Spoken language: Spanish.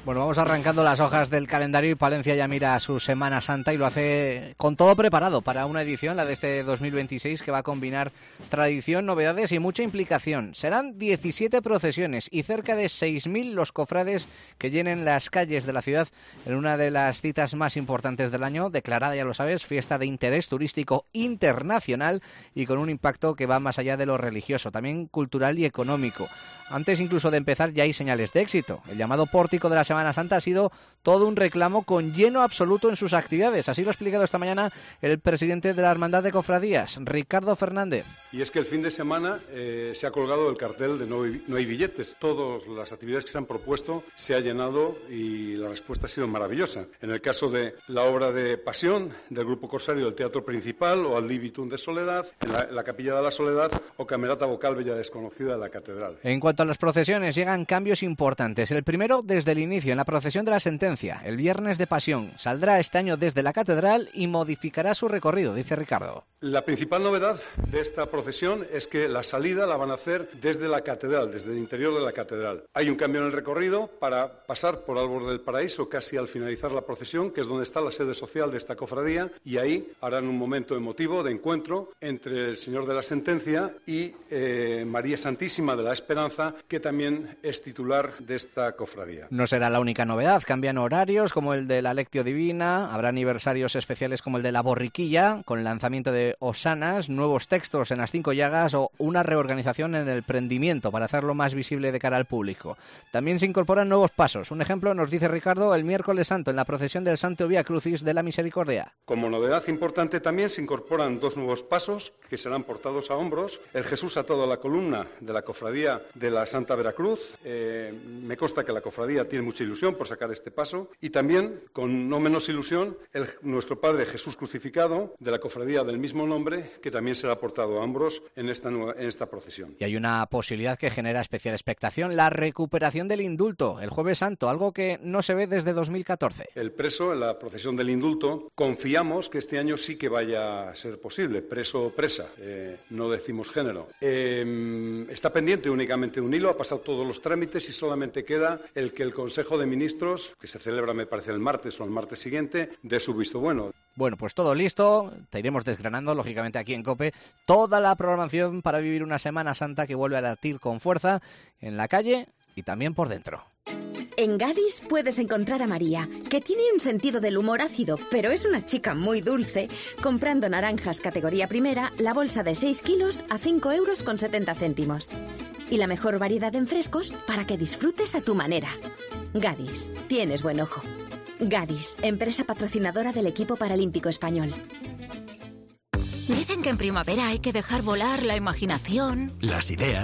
Bueno, vamos arrancando las hojas del calendario y Palencia ya mira a su Semana Santa y lo hace con todo preparado para una edición, la de este 2026, que va a combinar tradición, novedades y mucha implicación. Serán 17 procesiones y cerca de 6.000 los cofrades que llenen las calles de la ciudad en una de las citas más importantes del año, declarada, ya lo sabes, fiesta de interés turístico internacional y con un impacto que va más allá de lo religioso, también cultural y económico. Antes incluso de empezar ya hay señales de éxito. El llamado pórtico de la Semana Santa ha sido todo un reclamo con lleno absoluto en sus actividades. Así lo ha explicado esta mañana el presidente de la Hermandad de Cofradías, Ricardo Fernández. Y es que el fin de semana se ha colgado el cartel de no hay billetes. Todas las actividades que se han propuesto se ha llenado y la respuesta ha sido maravillosa. En el caso de la obra de Pasión del Grupo Corsario del Teatro Principal o al Libitum de Soledad, en la Capilla de la Soledad o Camerata Vocal Bella Desconocida de la Catedral. En cuanto a las procesiones, llegan cambios importantes. El primero desde el inicio, en la procesión de la Sentencia, el Viernes de Pasión. Saldrá este año desde la Catedral y modificará su recorrido, dice Ricardo. La principal novedad de esta procesión es que la salida la van a hacer desde la Catedral, desde el interior de la Catedral. Hay un cambio en el recorrido para pasar por Albor del Paraíso casi al finalizar la procesión, que es donde está la sede social de esta cofradía, y ahí harán un momento emotivo de encuentro entre el Señor de la Sentencia y María Santísima de la Esperanza, que también es titular de esta cofradía. No será la única novedad, cambian horarios como el de la Lectio Divina, habrá aniversarios especiales como el de la Borriquilla, con el lanzamiento de Hosanas, nuevos textos en las 5 llagas o una reorganización en el prendimiento para hacerlo más visible de cara al público. También se incorporan nuevos pasos. Un ejemplo, nos dice Ricardo, el miércoles santo en la procesión del Santo Vía Crucis de la Misericordia. Como novedad importante también se incorporan 2 nuevos pasos que serán portados a hombros. El Jesús atado a la columna de la cofradía de la Santa Veracruz. Me consta que la cofradía tiene mucha ilusión por sacar este paso. Y también, con no menos ilusión, nuestro Padre Jesús crucificado de la cofradía del mismo nombre, que también será portado a hombros en esta procesión. Y hay una posibilidad que genera especial expectación, la recuperación del indulto, el Jueves Santo, algo que no se ve desde 2014. El preso en la procesión del indulto, confiamos que este año sí que vaya a ser posible, preso o presa, no decimos género. Está pendiente únicamente un hilo, ha pasado todos los trámites y solamente queda el que el Consejo de Ministros, que se celebra me parece el martes o el martes siguiente, dé su visto bueno. Bueno, pues todo listo, te iremos desgranando, lógicamente aquí en COPE, toda la programación para vivir una Semana Santa que vuelve a latir con fuerza en la calle y también por dentro. En Gadis puedes encontrar a María, que tiene un sentido del humor ácido, pero es una chica muy dulce, comprando naranjas categoría primera, la bolsa de 6 kilos a 5,70 €. Y la mejor variedad en frescos para que disfrutes a tu manera. Gadis, tienes buen ojo. Gadis, empresa patrocinadora del equipo paralímpico español. Dicen que en primavera hay que dejar volar la imaginación, las ideas,